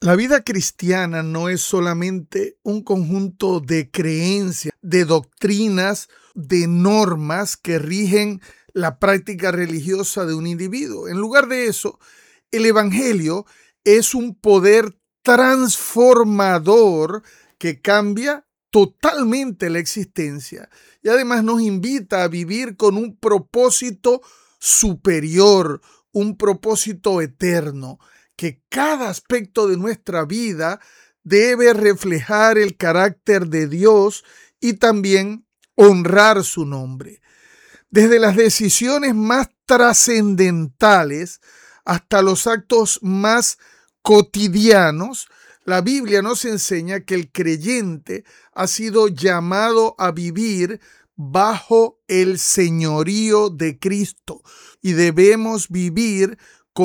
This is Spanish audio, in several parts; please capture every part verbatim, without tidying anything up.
La vida cristiana no es solamente un conjunto de creencias, de doctrinas, de normas que rigen la práctica religiosa de un individuo. En lugar de eso, el Evangelio es un poder transformador que cambia totalmente la existencia y además nos invita a vivir con un propósito superior, un propósito eterno, que cada aspecto de nuestra vida debe reflejar el carácter de Dios y también honrar su nombre. Desde las decisiones más trascendentales hasta los actos más cotidianos, la Biblia nos enseña que el creyente ha sido llamado a vivir bajo el señorío de Cristo y debemos vivir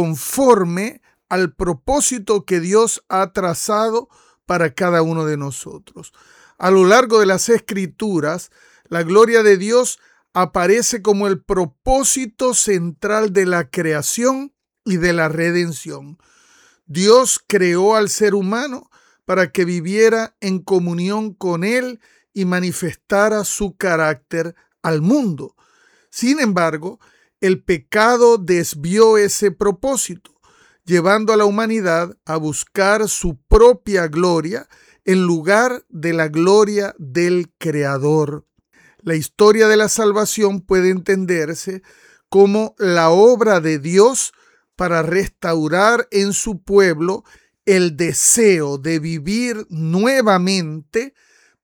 conforme al propósito que Dios ha trazado para cada uno de nosotros. A lo largo de las Escrituras, la gloria de Dios aparece como el propósito central de la creación y de la redención. Dios creó al ser humano para que viviera en comunión con Él y manifestara su carácter al mundo. Sin embargo, el pecado desvió ese propósito, llevando a la humanidad a buscar su propia gloria en lugar de la gloria del Creador. La historia de la salvación puede entenderse como la obra de Dios para restaurar en su pueblo el deseo de vivir nuevamente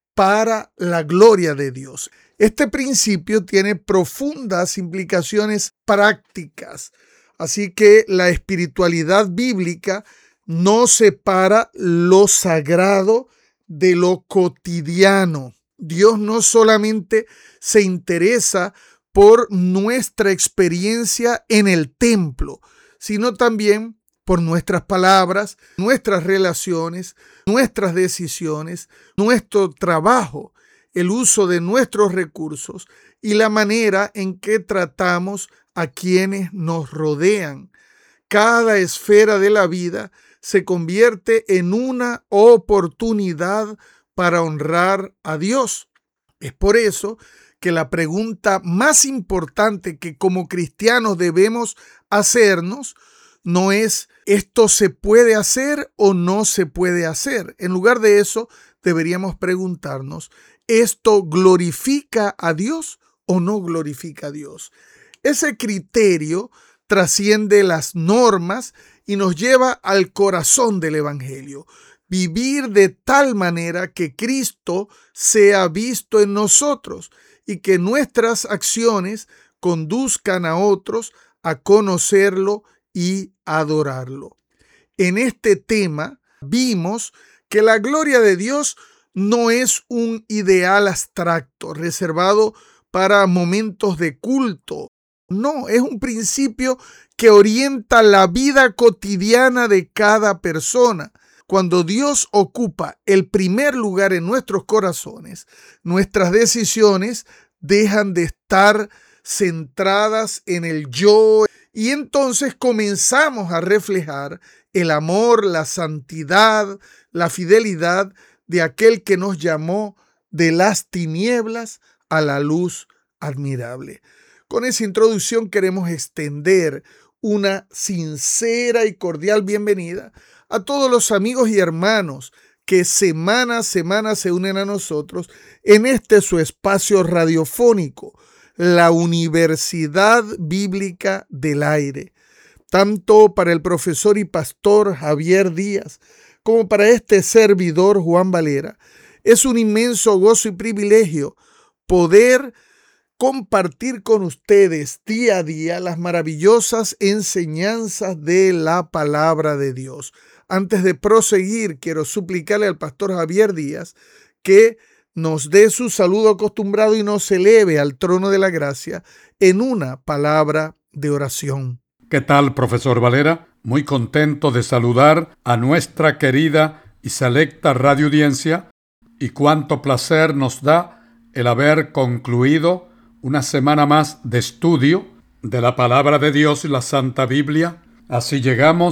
para la gloria de Dios. Este principio tiene profundas implicaciones prácticas. Así que la espiritualidad bíblica no separa lo sagrado de lo cotidiano. Dios no solamente se interesa por nuestra experiencia en el templo, sino también por nuestras palabras, nuestras relaciones, nuestras decisiones, nuestro trabajo, el uso de nuestros recursos y la manera en que tratamos a quienes nos rodean. Cada esfera de la vida se convierte en una oportunidad para honrar a Dios. Es por eso que la pregunta más importante que como cristianos debemos hacernos no es ¿esto se puede hacer o no se puede hacer? En lugar de eso, deberíamos preguntarnos ¿esto glorifica a Dios o no glorifica a Dios? Ese criterio trasciende las normas y nos lleva al corazón del Evangelio. Vivir de tal manera que Cristo sea visto en nosotros y que nuestras acciones conduzcan a otros a conocerlo y adorarlo. En este tema vimos que la gloria de Dios no es un ideal abstracto reservado para momentos de culto. No, es un principio que orienta la vida cotidiana de cada persona. Cuando Dios ocupa el primer lugar en nuestros corazones, nuestras decisiones dejan de estar centradas en el yo y entonces comenzamos a reflejar el amor, la santidad, la fidelidad de aquel que nos llamó de las tinieblas a la luz admirable. Con esa introducción queremos extender una sincera y cordial bienvenida a todos los amigos y hermanos que semana a semana se unen a nosotros en este su espacio radiofónico, la Universidad Bíblica del Aire. Tanto para el profesor y pastor Javier Díaz como para este servidor Juan Valera, es un inmenso gozo y privilegio poder compartir con ustedes día a día las maravillosas enseñanzas de la palabra de Dios. Antes de proseguir, quiero suplicarle al pastor Javier Díaz que nos dé su saludo acostumbrado y nos eleve al trono de la gracia en una palabra de oración. ¿Qué tal, profesor Valera? Muy contento de saludar a nuestra querida y selecta radioaudiencia, y cuánto placer nos da el haber concluido una semana más de estudio de la palabra de Dios y la Santa Biblia. Así llegamos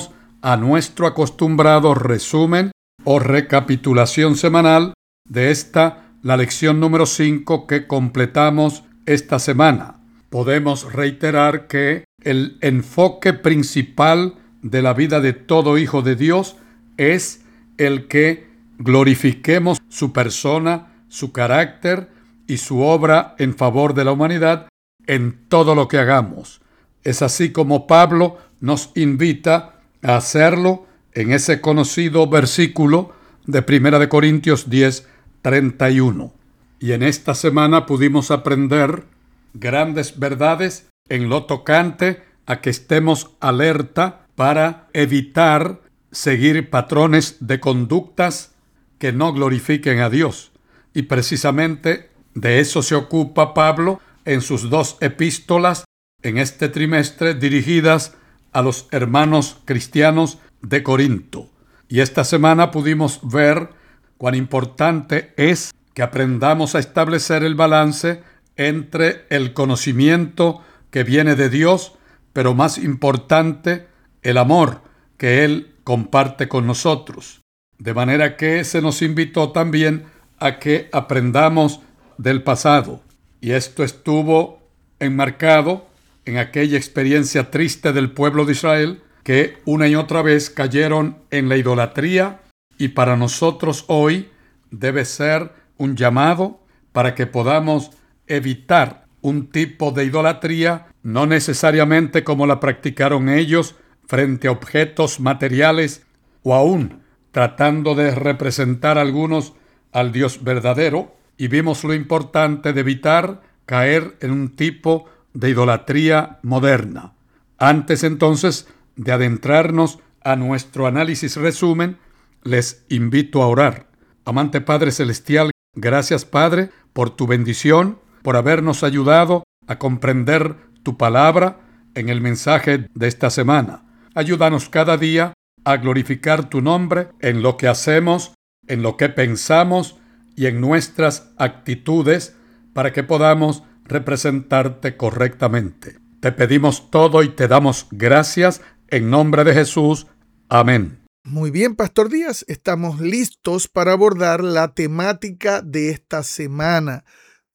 a nuestro acostumbrado resumen o recapitulación semanal de esta, la lección número cinco que completamos esta semana. Podemos reiterar que el enfoque principal de la vida de todo hijo de Dios es el que glorifiquemos su persona, su carácter y su obra en favor de la humanidad en todo lo que hagamos. Es así como Pablo nos invita a hacerlo en ese conocido versículo de Primera de Corintios diez, treinta y uno. Y en esta semana pudimos aprender grandes verdades en lo tocante a que estemos alerta para evitar seguir patrones de conductas que no glorifiquen a Dios. Y precisamente de eso se ocupa Pablo en sus dos epístolas en este trimestre dirigidas a los hermanos cristianos de Corinto. Y esta semana pudimos ver cuán importante es que aprendamos a establecer el balance entre el conocimiento que viene de Dios, pero más importante, el amor que Él comparte con nosotros. De manera que se nos invitó también a que aprendamos del pasado. Y esto estuvo enmarcado en aquella experiencia triste del pueblo de Israel, que una y otra vez cayeron en la idolatría, y para nosotros hoy debe ser un llamado para que podamos evitar un tipo de idolatría, no necesariamente como la practicaron ellos frente a objetos materiales o aún tratando de representar algunos al Dios verdadero, y vimos lo importante de evitar caer en un tipo de idolatría moderna. Antes entonces de adentrarnos a nuestro análisis resumen, les invito a orar. Amante Padre Celestial, gracias Padre por tu bendición, por habernos ayudado a comprender tu palabra en el mensaje de esta semana. Ayúdanos cada día a glorificar tu nombre en lo que hacemos, en lo que pensamos y en nuestras actitudes, para que podamos representarte correctamente. Te pedimos todo y te damos gracias en nombre de Jesús. Amén. Muy bien, Pastor Díaz, estamos listos para abordar la temática de esta semana.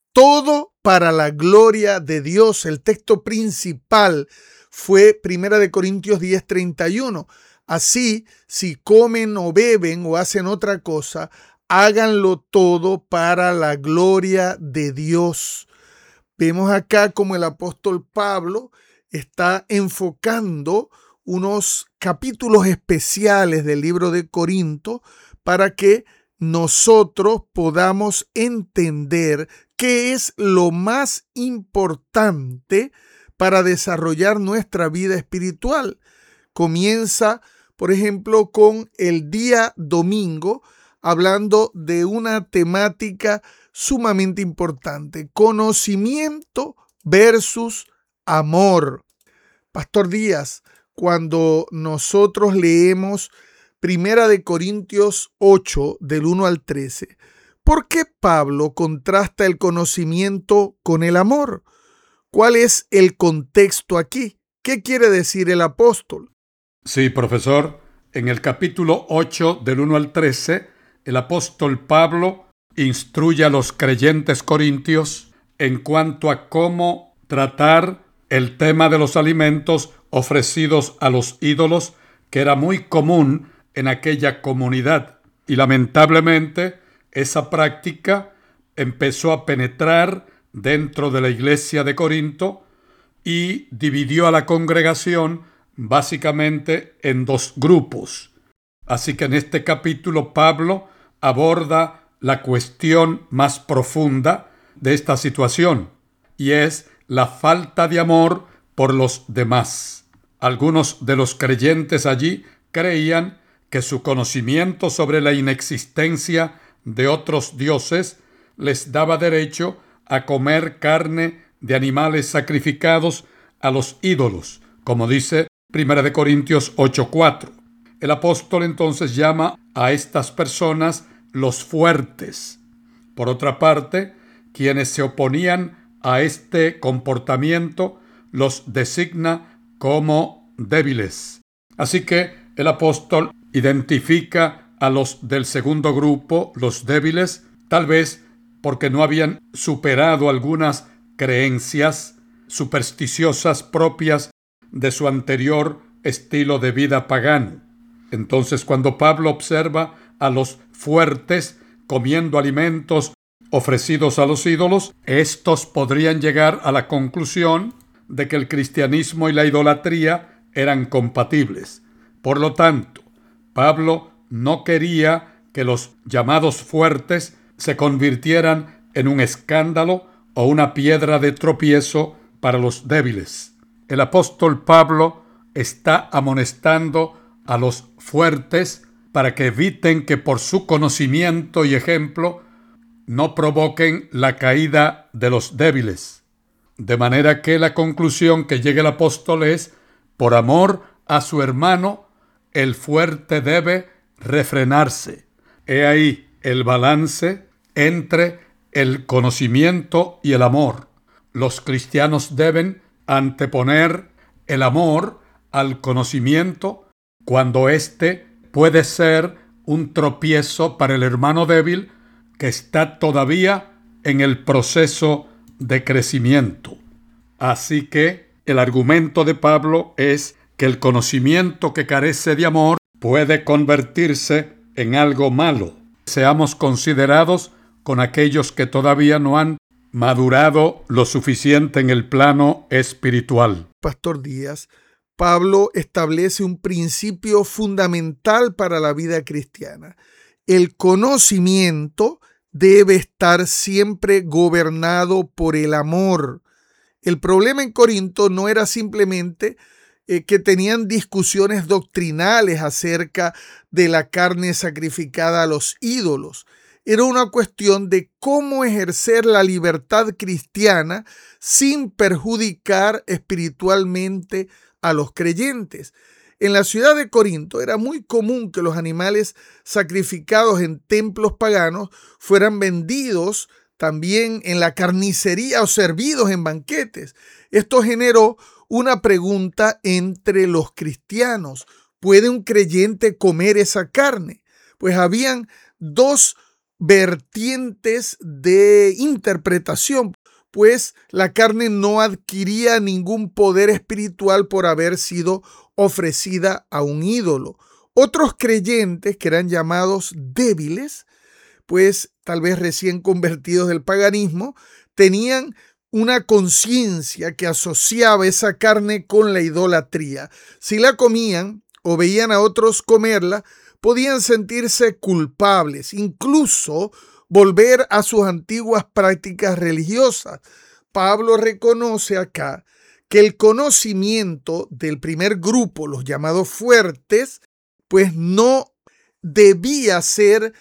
Todo para la gloria de Dios. El texto principal fue Primera de Corintios diez, treinta y uno. Así, si comen o beben o hacen otra cosa, háganlo todo para la gloria de Dios. Vemos acá como el apóstol Pablo está enfocando unos capítulos especiales del libro de Corinto para que nosotros podamos entender qué es lo más importante para desarrollar nuestra vida espiritual. Comienza, por ejemplo, con el día domingo, hablando de una temática sumamente importante: conocimiento versus amor. Pastor Díaz, cuando nosotros leemos Primera de Corintios ocho, del uno al trece, ¿por qué Pablo contrasta el conocimiento con el amor? ¿Cuál es el contexto aquí? ¿Qué quiere decir el apóstol? Sí, profesor. En el capítulo ocho, del uno al trece, el apóstol Pablo instruye a los creyentes corintios en cuanto a cómo tratar el tema de los alimentos ofrecidos a los ídolos, que era muy común en aquella comunidad. Y lamentablemente esa práctica empezó a penetrar dentro de la iglesia de Corinto y dividió a la congregación básicamente en dos grupos. Así que en este capítulo Pablo aborda la cuestión más profunda de esta situación, y es la falta de amor por los demás. Algunos de los creyentes allí creían que su conocimiento sobre la inexistencia de otros dioses les daba derecho a comer carne de animales sacrificados a los ídolos, como dice Primera de Corintios ocho cuatro. El apóstol entonces llama a estas personas los fuertes. Por otra parte, quienes se oponían a este comportamiento los designa como débiles. Así que el apóstol identifica a los del segundo grupo, los débiles, tal vez porque no habían superado algunas creencias supersticiosas propias de su anterior estilo de vida pagano. Entonces, cuando Pablo observa a los fuertes comiendo alimentos ofrecidos a los ídolos, estos podrían llegar a la conclusión de que el cristianismo y la idolatría eran compatibles. Por lo tanto, Pablo no quería que los llamados fuertes se convirtieran en un escándalo o una piedra de tropiezo para los débiles. El apóstol Pablo está amonestando a los fuertes para que eviten que por su conocimiento y ejemplo no provoquen la caída de los débiles. De manera que la conclusión que llega el apóstol es: por amor a su hermano, el fuerte debe refrenarse. He ahí el balance entre el conocimiento y el amor. Los cristianos deben anteponer el amor al conocimiento cuando éste puede ser un tropiezo para el hermano débil que está todavía en el proceso de crecimiento. Así que el argumento de Pablo es que el conocimiento que carece de amor puede convertirse en algo malo. Seamos considerados con aquellos que todavía no han madurado lo suficiente en el plano espiritual. Pastor Díaz, Pablo establece un principio fundamental para la vida cristiana. El conocimiento debe estar siempre gobernado por el amor. El problema en Corinto no era simplemente eh, que tenían discusiones doctrinales acerca de la carne sacrificada a los ídolos. Era una cuestión de cómo ejercer la libertad cristiana sin perjudicar espiritualmente a los creyentes. En la ciudad de Corinto era muy común que los animales sacrificados en templos paganos fueran vendidos también en la carnicería o servidos en banquetes. Esto generó una pregunta entre los cristianos: ¿puede un creyente comer esa carne? Pues habían dos vertientes de interpretación, pues la carne no adquiría ningún poder espiritual por haber sido ofrecida a un ídolo. Otros creyentes, que eran llamados débiles, pues tal vez recién convertidos del paganismo, tenían una conciencia que asociaba esa carne con la idolatría. Si la comían o veían a otros comerla, podían sentirse culpables, incluso volver a sus antiguas prácticas religiosas. Pablo reconoce acá que el conocimiento del primer grupo, los llamados fuertes, pues no debía ser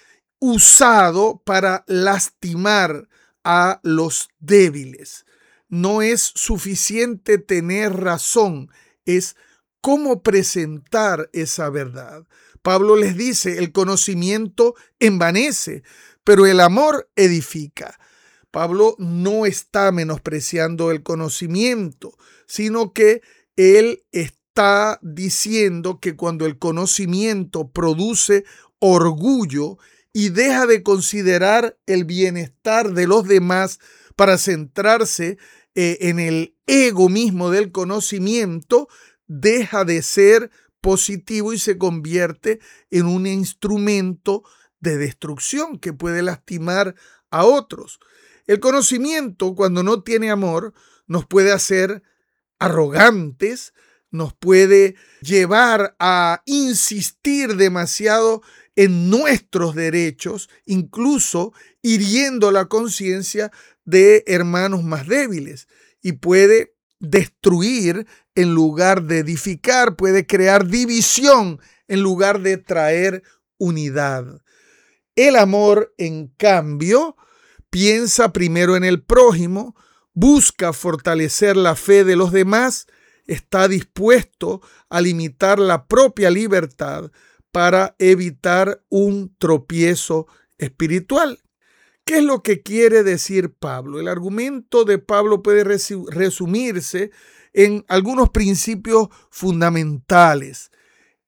usado para lastimar a los débiles. No es suficiente tener razón, es cómo presentar esa verdad. Pablo les dice: el conocimiento envanece, pero el amor edifica. Pablo no está menospreciando el conocimiento, sino que él está diciendo que cuando el conocimiento produce orgullo y deja de considerar el bienestar de los demás para centrarse eh, en el ego mismo del conocimiento, deja de ser positivo y se convierte en un instrumento de destrucción que puede lastimar a otros. El conocimiento, cuando no tiene amor, nos puede hacer arrogantes, nos puede llevar a insistir demasiado en nuestros derechos, incluso hiriendo la conciencia de hermanos más débiles, y puede destruir en lugar de edificar, puede crear división en lugar de traer unidad. El amor, en cambio, piensa primero en el prójimo, busca fortalecer la fe de los demás, está dispuesto a limitar la propia libertad para evitar un tropiezo espiritual. ¿Qué es lo que quiere decir Pablo? El argumento de Pablo puede resumirse en algunos principios fundamentales.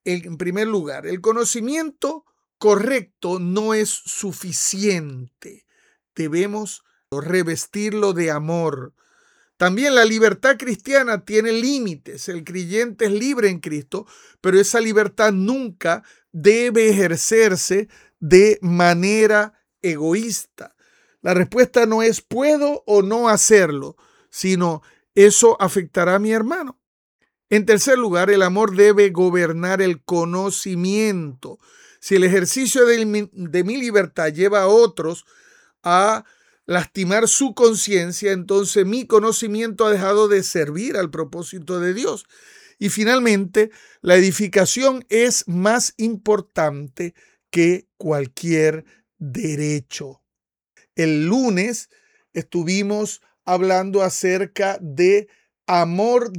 en primer lugar, el conocimiento correcto no es suficiente. Debemos revestirlo de amor. También la libertad cristiana tiene límites. El creyente es libre en Cristo, pero esa libertad nunca debe ejercerse de manera egoísta. La respuesta no es puedo o no hacerlo, sino eso afectará a mi hermano. En tercer lugar, el amor debe gobernar el conocimiento. Si el ejercicio de mi, de mi libertad lleva a otros a lastimar su conciencia, entonces mi conocimiento ha dejado de servir al propósito de Dios. Y finalmente, la edificación es más importante que cualquier derecho. El lunes estuvimos hablando acerca de amor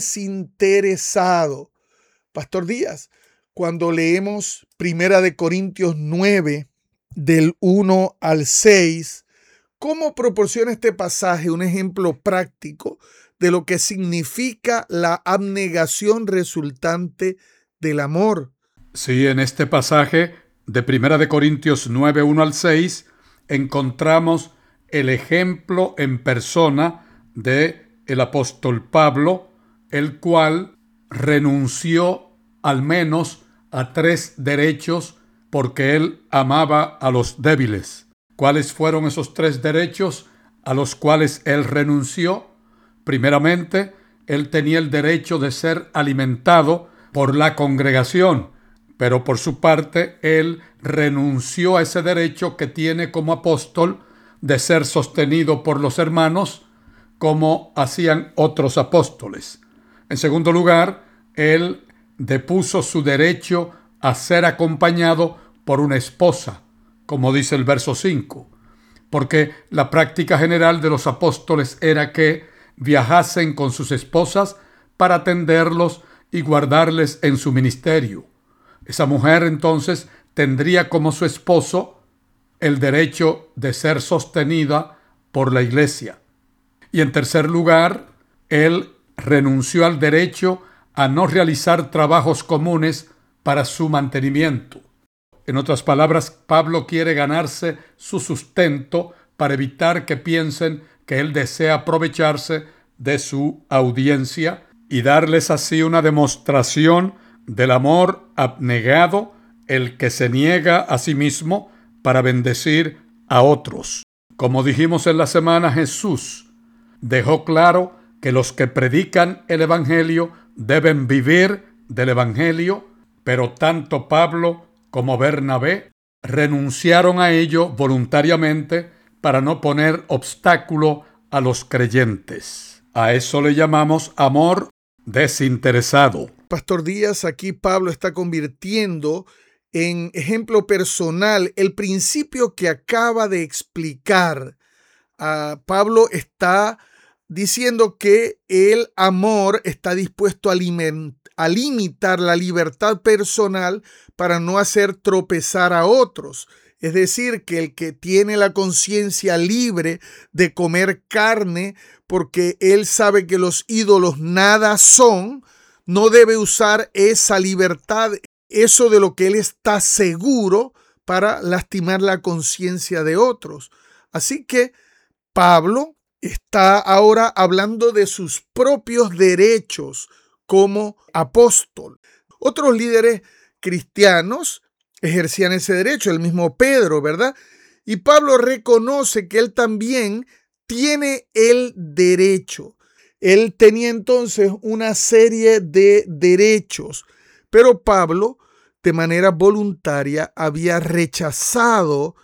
desinteresado. Pastor Díaz, cuando leemos Primera de Corintios nueve, del uno al seis, ¿cómo proporciona este pasaje un ejemplo práctico de lo que significa la abnegación resultante del amor? Sí, en este pasaje de Primera de Corintios nueve, uno al seis, encontramos el ejemplo en persona de el apóstol Pablo, el cual renunció al menos a tres derechos porque él amaba a los débiles. ¿Cuáles fueron esos tres derechos a los cuales él renunció? Primeramente, él tenía el derecho de ser alimentado por la congregación, pero por su parte, él renunció a ese derecho que tiene como apóstol de ser sostenido por los hermanos, como hacían otros apóstoles. En segundo lugar, él depuso su derecho a ser acompañado por una esposa, como dice el verso cinco, porque la práctica general de los apóstoles era que viajasen con sus esposas para atenderlos y guardarles en su ministerio. Esa mujer entonces tendría como su esposo el derecho de ser sostenida por la iglesia. Y en tercer lugar, él renunció al derecho a no realizar trabajos comunes para su mantenimiento. En otras palabras, Pablo quiere ganarse su sustento para evitar que piensen que él desea aprovecharse de su audiencia y darles así una demostración del amor abnegado, el que se niega a sí mismo para bendecir a otros. Como dijimos en la semana, Jesús dejó claro que los que predican el Evangelio deben vivir del Evangelio, pero tanto Pablo como Bernabé renunciaron a ello voluntariamente para no poner obstáculo a los creyentes. A eso le llamamos amor desinteresado. Pastor Díaz, aquí Pablo está convirtiendo en ejemplo personal el principio que acaba de explicar. Uh, Pablo está diciendo que el amor está dispuesto a, aliment- a limitar la libertad personal para no hacer tropezar a otros. Es decir, que el que tiene la conciencia libre de comer carne porque él sabe que los ídolos nada son, no debe usar esa libertad, eso de lo que él está seguro, para lastimar la conciencia de otros. Así que Pablo está ahora hablando de sus propios derechos como apóstol. Otros líderes cristianos ejercían ese derecho, el mismo Pedro, ¿verdad? Y Pablo reconoce que él también tiene el derecho. Él tenía entonces una serie de derechos, pero Pablo, de manera voluntaria, había rechazado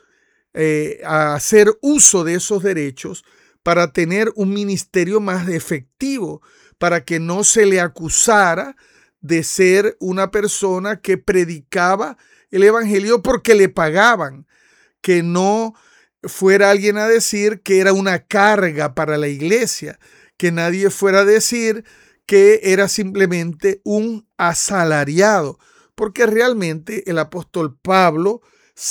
eh, a hacer uso de esos derechos para tener un ministerio más efectivo, para que no se le acusara de ser una persona que predicaba el evangelio porque le pagaban, que no fuera alguien a decir que era una carga para la iglesia, que nadie fuera a decir que era simplemente un asalariado, porque realmente el apóstol Pablo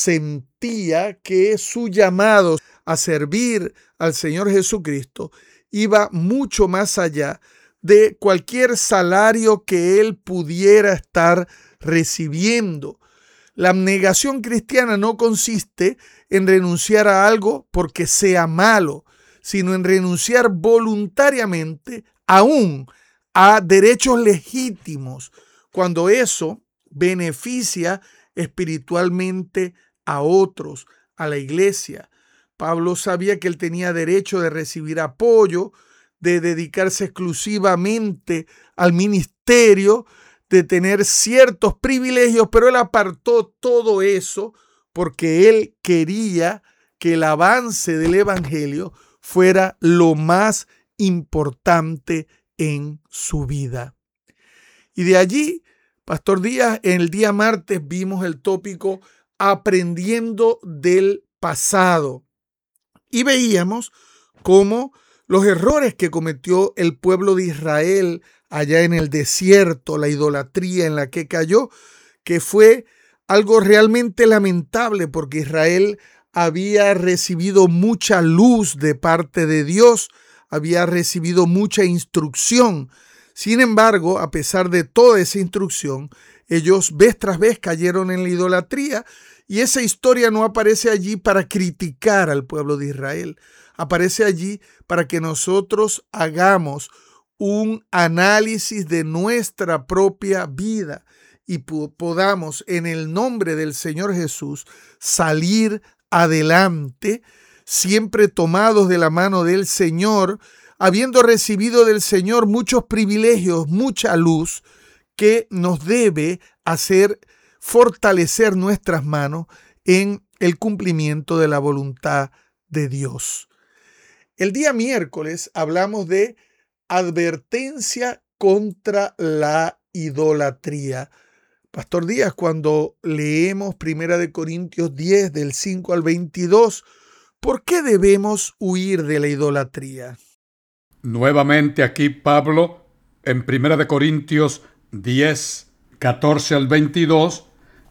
sentía que su llamado a servir al Señor Jesucristo iba mucho más allá de cualquier salario que él pudiera estar recibiendo. La abnegación cristiana no consiste en renunciar a algo porque sea malo, sino en renunciar voluntariamente aún a derechos legítimos, cuando eso beneficia espiritualmente a otros, a la iglesia. Pablo sabía que él tenía derecho de recibir apoyo, de dedicarse exclusivamente al ministerio, de tener ciertos privilegios, pero él apartó todo eso porque él quería que el avance del evangelio fuera lo más importante en su vida. Y de allí, Pastor Díaz, en el día martes vimos el tópico aprendiendo del pasado y veíamos cómo los errores que cometió el pueblo de Israel allá en el desierto, la idolatría en la que cayó, que fue algo realmente lamentable porque Israel había recibido mucha luz de parte de Dios, había recibido mucha instrucción. Sin embargo, a pesar de toda esa instrucción, ellos vez tras vez cayeron en la idolatría y esa historia no aparece allí para criticar al pueblo de Israel. Aparece allí para que nosotros hagamos un análisis de nuestra propia vida y podamos, en el nombre del Señor Jesús, salir adelante, siempre tomados de la mano del Señor, habiendo recibido del Señor muchos privilegios, mucha luz, que nos debe hacer fortalecer nuestras manos en el cumplimiento de la voluntad de Dios. El día miércoles hablamos de advertencia contra la idolatría. Pastor Díaz, cuando leemos Primera de Corintios diez, del cinco al veintidós, ¿por qué debemos huir de la idolatría? Nuevamente aquí Pablo, en Primera de Corintios diez, catorce al veintidós,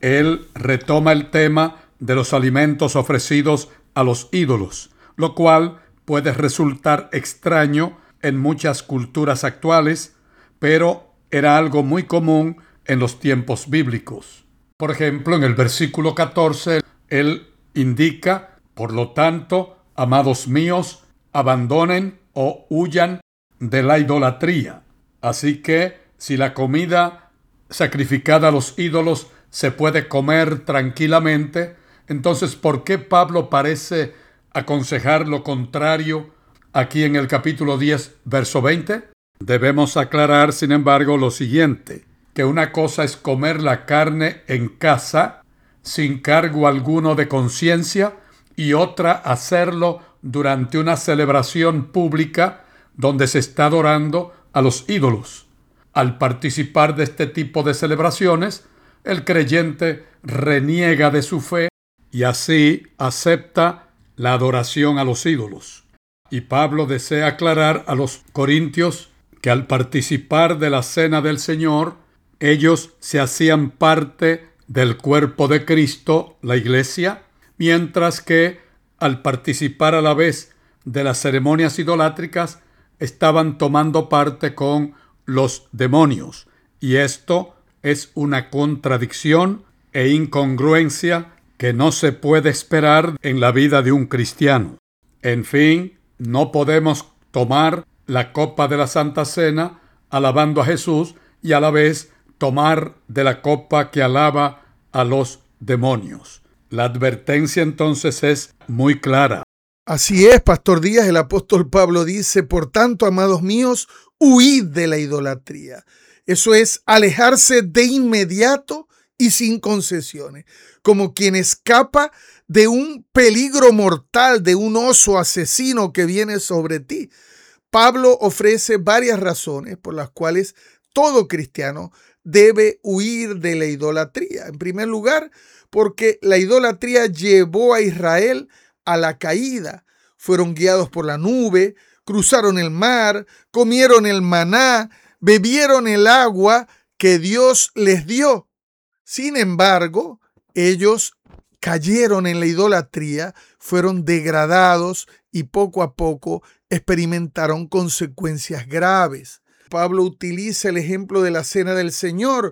él retoma el tema de los alimentos ofrecidos a los ídolos, lo cual puede resultar extraño en muchas culturas actuales, pero era algo muy común en los tiempos bíblicos. Por ejemplo, en el versículo catorce, él indica, por lo tanto, amados míos, abandonen o huyan de la idolatría. Así que, si la comida sacrificada a los ídolos se puede comer tranquilamente, entonces, ¿por qué Pablo parece aconsejar lo contrario aquí en el capítulo diez, verso veinte? Debemos aclarar, sin embargo, lo siguiente, que una cosa es comer la carne en casa, sin cargo alguno de conciencia, y otra hacerlo durante una celebración pública donde se está adorando a los ídolos. Al participar de este tipo de celebraciones, el creyente reniega de su fe y así acepta la adoración a los ídolos. Y Pablo desea aclarar a los corintios que al participar de la cena del Señor, ellos se hacían parte del cuerpo de Cristo, la iglesia, mientras que al participar a la vez de las ceremonias idolátricas, estaban tomando parte con los demonios. Y esto es una contradicción e incongruencia que no se puede esperar en la vida de un cristiano. En fin, no podemos tomar la copa de la Santa Cena alabando a Jesús y a la vez tomar de la copa que alaba a los demonios. La advertencia entonces es muy clara. Así es, Pastor Díaz, el apóstol Pablo dice, por tanto, amados míos, huid de la idolatría. Eso es alejarse de inmediato y sin concesiones, como quien escapa de un peligro mortal, de un oso asesino que viene sobre ti. Pablo ofrece varias razones por las cuales todo cristiano debe huir de la idolatría. En primer lugar, porque la idolatría llevó a Israel a la caída. Fueron guiados por la nube, cruzaron el mar, comieron el maná, bebieron el agua que Dios les dio. Sin embargo, ellos cayeron en la idolatría, fueron degradados y poco a poco experimentaron consecuencias graves. Pablo utiliza el ejemplo de la cena del Señor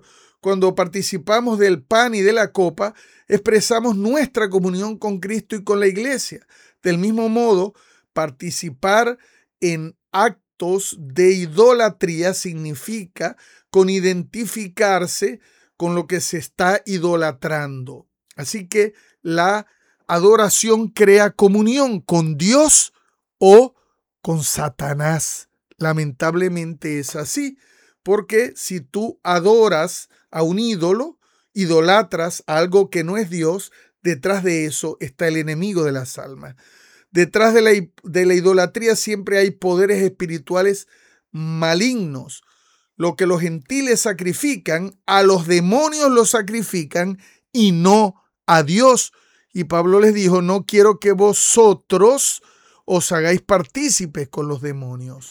cuando participamos del pan y de la copa, expresamos nuestra comunión con Cristo y con la iglesia. Del mismo modo, participar en actos de idolatría significa con identificarse con lo que se está idolatrando. Así que la adoración crea comunión con Dios o con Satanás. Lamentablemente es así, porque si tú adoras a un ídolo, idolatras a algo que no es Dios, detrás de eso está el enemigo de las almas. Detrás de la, de la idolatría siempre hay poderes espirituales malignos. Lo que los gentiles sacrifican, a los demonios los sacrifican y no a Dios. Y Pablo les dijo, no quiero que vosotros os hagáis partícipes con los demonios.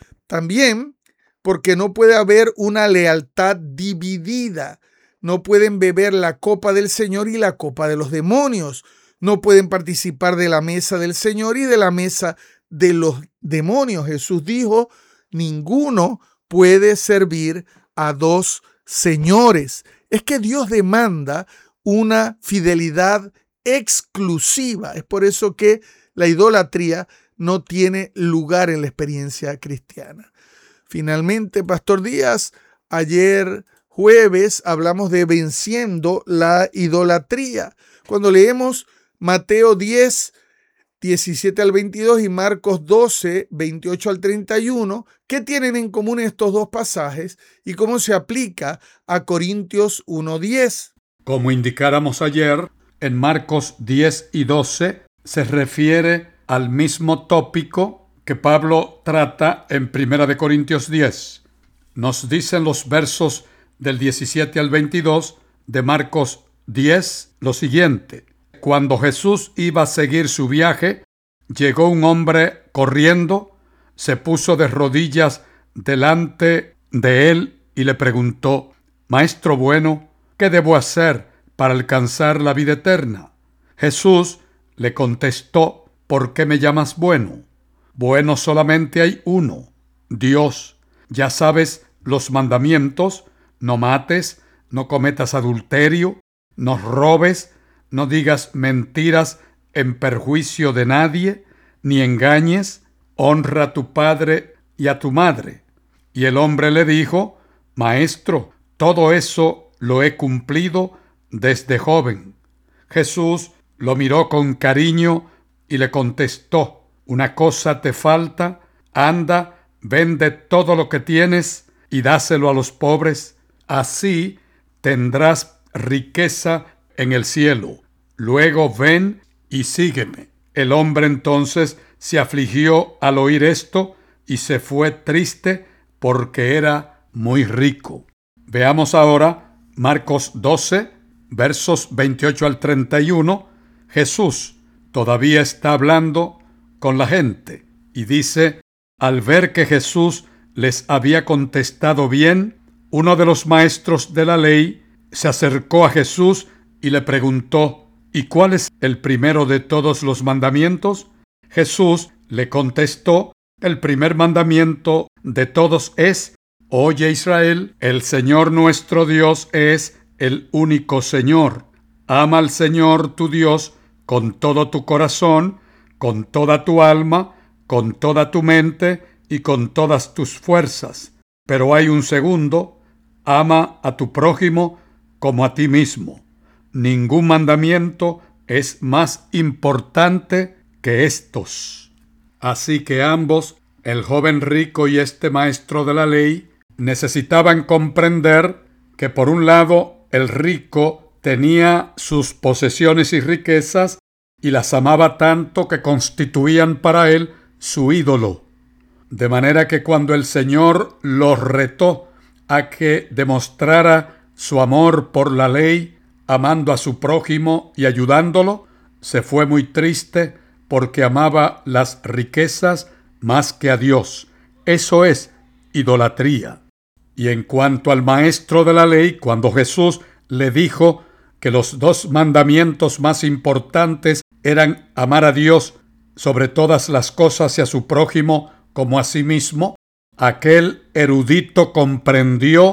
También porque no puede haber una lealtad dividida. No pueden beber la copa del Señor y la copa de los demonios. No pueden participar de la mesa del Señor y de la mesa de los demonios. Jesús dijo, ninguno puede servir a dos señores. Es que Dios demanda una fidelidad exclusiva. Es por eso que la idolatría no tiene lugar en la experiencia cristiana. Finalmente, Pastor Díaz, ayer jueves hablamos de venciendo la idolatría. Cuando leemos Mateo diez, diecisiete al veintidós y Marcos doce, veintiocho al treinta y uno, ¿qué tienen en común estos dos pasajes y cómo se aplica a Corintios uno diez? Como indicáramos ayer, en Marcos diez y doce se refiere al mismo tópico que Pablo trata en Primera de Corintios diez. Nos dicen los versos del diecisiete al veintidós de Marcos diez lo siguiente: cuando Jesús iba a seguir su viaje, llegó un hombre corriendo, se puso de rodillas delante de él y le preguntó: Maestro bueno, ¿qué debo hacer para alcanzar la vida eterna? Jesús le contestó: ¿por qué me llamas bueno? Bueno solamente hay uno, Dios. Ya sabes los mandamientos: no mates, no cometas adulterio, no robes, no digas mentiras en perjuicio de nadie, ni engañes, honra a tu padre y a tu madre. Y el hombre le dijo: Maestro, todo eso lo he cumplido desde joven. Jesús lo miró con cariño y le contestó: una cosa te falta, anda, vende todo lo que tienes y dáselo a los pobres, así tendrás riqueza en el cielo. Luego ven y sígueme. El hombre entonces se afligió al oír esto y se fue triste porque era muy rico. Veamos ahora Marcos doce, versos veintiocho al treinta y uno. Jesús todavía está hablando con la gente y dice: al ver que Jesús les había contestado bien, uno de los maestros de la ley se acercó a Jesús y le preguntó: ¿y cuál es el primero de todos los mandamientos? Jesús le contestó: el primer mandamiento de todos es: oye Israel, el Señor nuestro Dios es el único Señor. Ama al Señor tu Dios con todo tu corazón, con toda tu alma, con toda tu mente y con todas tus fuerzas. Pero hay un segundo: ama a tu prójimo como a ti mismo. Ningún mandamiento es más importante que estos. Así que ambos, el joven rico y este maestro de la ley, necesitaban comprender que por un lado el rico tenía sus posesiones y riquezas y las amaba tanto que constituían para él su ídolo. De manera que cuando el Señor los retó a que demostrara su amor por la ley, amando a su prójimo y ayudándolo, se fue muy triste porque amaba las riquezas más que a Dios. Eso es idolatría. Y en cuanto al maestro de la ley, cuando Jesús le dijo que los dos mandamientos más importantes eran amar a Dios sobre todas las cosas y a su prójimo como a sí mismo, aquel erudito comprendió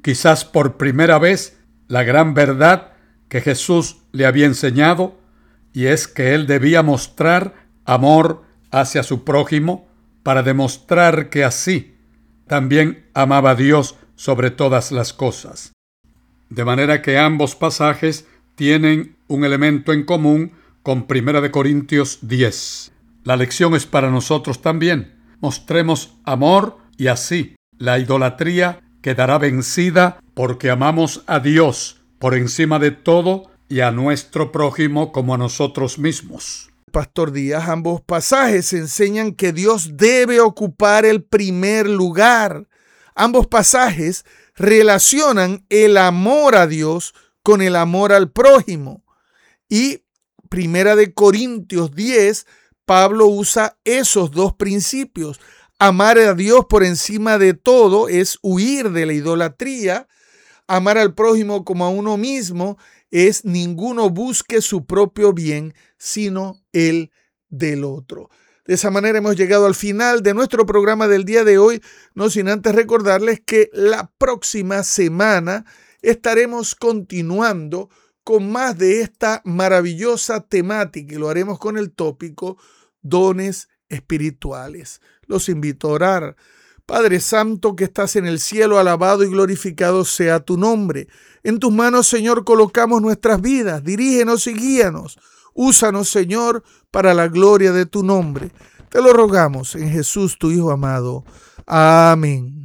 quizás por primera vez, la gran verdad que Jesús le había enseñado, y es que él debía mostrar amor hacia su prójimo para demostrar que así también amaba a Dios sobre todas las cosas. De manera que ambos pasajes tienen un elemento en común con Primera de Corintios diez. La lección es para nosotros también. Mostremos amor y así la idolatría quedará vencida porque amamos a Dios por encima de todo y a nuestro prójimo como a nosotros mismos. Pastor Díaz, ambos pasajes enseñan que Dios debe ocupar el primer lugar. Ambos pasajes relacionan el amor a Dios con el amor al prójimo. Y Primera de Corintios diez, Pablo usa esos dos principios. Amar a Dios por encima de todo es huir de la idolatría. Amar al prójimo como a uno mismo es ninguno busque su propio bien, sino el del otro. De esa manera hemos llegado al final de nuestro programa del día de hoy, no sin antes recordarles que la próxima semana estaremos continuando con más de esta maravillosa temática y lo haremos con el tópico dones espirituales. Los invito a orar. Padre Santo que estás en el cielo, alabado y glorificado sea tu nombre. En tus manos, Señor, colocamos nuestras vidas. Dirígenos y guíanos. Úsanos, Señor, para la gloria de tu nombre. Te lo rogamos en Jesús, tu Hijo amado. Amén.